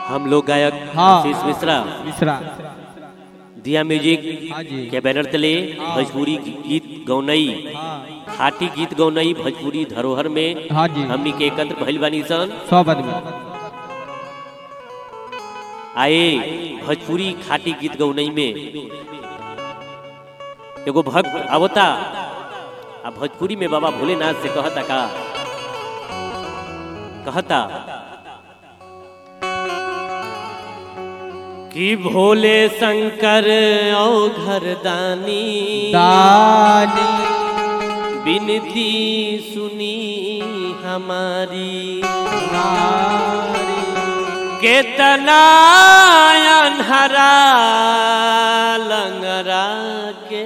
हम लोग गायक आशीष मिश्रा दिया म्यूजिक के बैनर तले भोजपुरी गीत गौनई खाटी गीत गौनई भोजपुरी धरोहर में हमनी के एकत्र भइल बानी सन 100 आदमी आए भोजपुरी खाटी गीत गौनई में एगो भक्त आवता आ भोजपुरी में बाबा भोलेनाथ से कहता कि भोले शंकर ओ घरदानी दानी बिनती सुनी हमारी नारी केतना अनहरा लंगरा के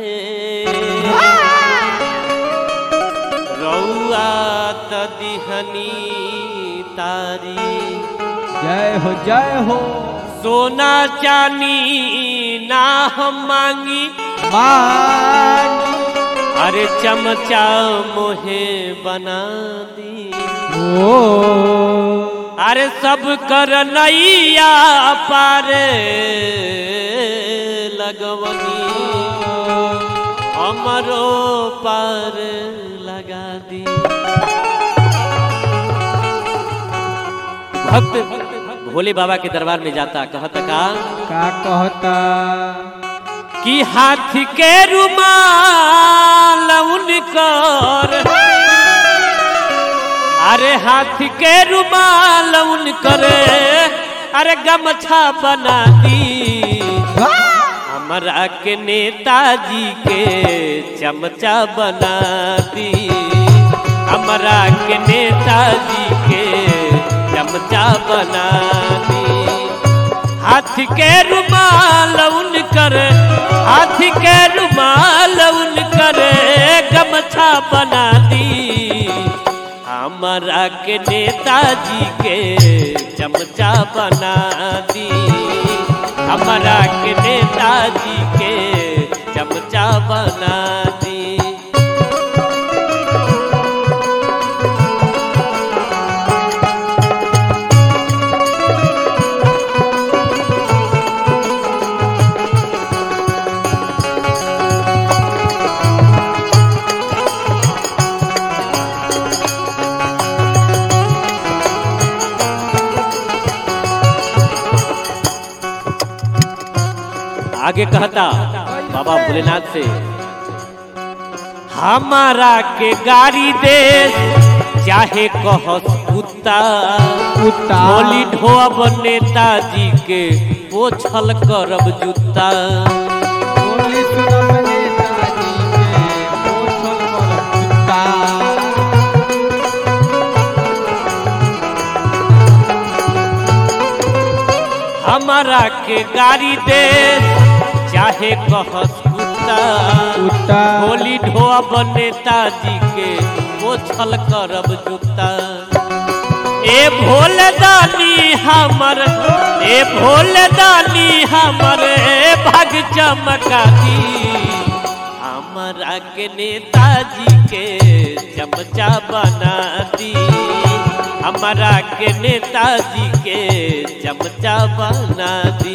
रउआ त दिहनी तारी। जय हो सोना चानी ना हम मांगी अरे चमचा मोहे बना दी अरे सब कर नैया पारे लगवनी हमरो पार लगा दी। भक्त भोले बाबा के दरबार में जाता कहता का कहता कि हाथी के रुमाल उनकर अरे हाथी के रुमाल उनकर अरे गमछा बना दी हमरा के नेताजी के चमचा बना दी हमरा के नेताजी के चमचा बना दी। हाथी के रुमाल उनकर हाथी के रुमाल उनकर गमछा बना दी हमरा के नेताजी के चमचा बना दी हमरा के नेताजी के चमचा बना दी। आगे कहता बाबा भोलेनाथ से हमारा के गाड़ी दे चाहे कहस कुत्ता होली ढोब नेताजी के पोछल करब जूता हमारा के गाड़ी दे चाहे कहस कुत्ता होली ढोब नेताजी के पोछल करब जूता। ए भोलेदानी हमर भाग चमका दी हमरा के नेताजी के चमचा बना दी हमरा के नेताजी के चमचा बना दी।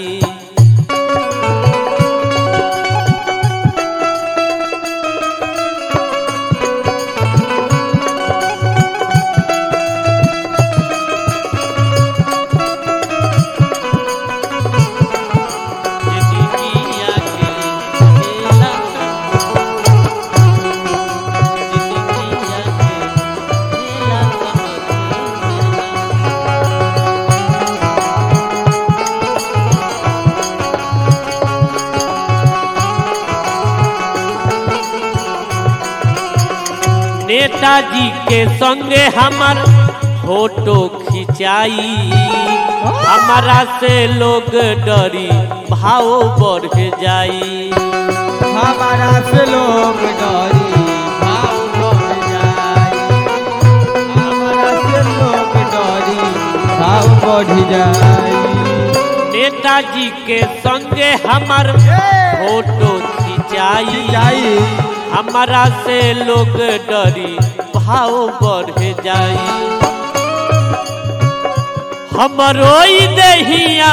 नेताजी के संगे हमार फोटो खिंचाई हमारा से लोग डरी भाव बढ़ जाई हमारा से लोग डरी भाव बढ़ जाई हमारा से लोग डरी भाव बढ़ जाई। नेताजी के संगे हमार फोटो खिंचाई हमारा से लोग डरी भाव बढ़ जाई हमरो दहिया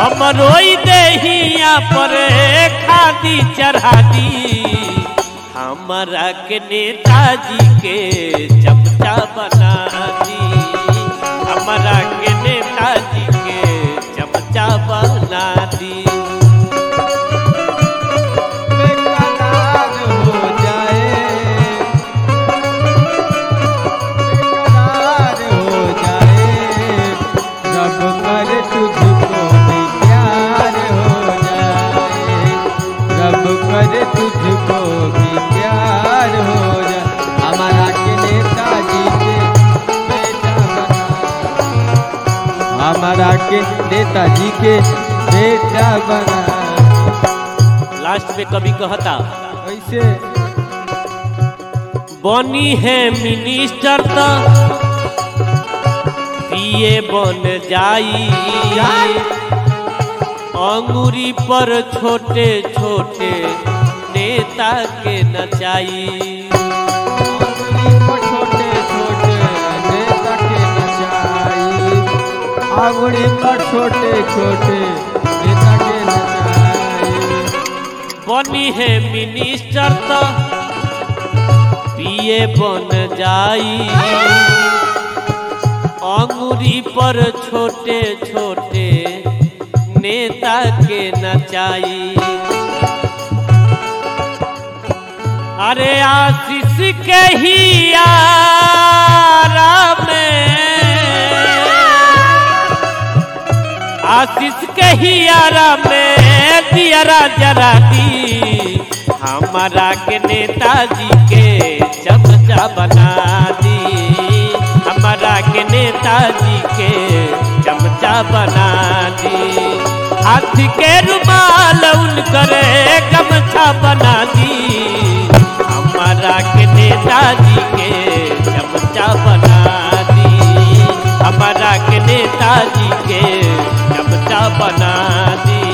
हमरो देहिया पर खादी चढ़ा दी हमारा के नेताजी के चमचा बना दी हमारा के नेताजी के चमचा बना दी बेकरार हो जाए रब करे तुझको भी प्यार हो जाए रब करे तुझको भी प्यार हो जाए हमारा के नेताजी के बेटा बना हमारा के नेताजी के बेटा बना। लास्ट में कभी कहता ऐसे बनी है मिनिस्टर तो पिए बन जाई अंगूरी पर छोटे छोटे नेता के नचाई अंगुली पर छोटे छोटे नेता के नचाई अंगुली पर छोटे छोटे नेता के नचाई बनी है मिनिस्टर तो पिए बन जाई अंगूरी पर छोटे छोटे नेता के नचाई अरे आशीष के ही यारा में आशीष के ही यारा में दियरा जरा दी हमारा के नेताजी के चमचा बना दी हमारा के नेताजी के चमचा बना दी हाथ के रुमाल उनकरे गमछा बना दी हमारा के नेताजी के चमचा बना दी हमारा के नेताजी के चमचा बना दी।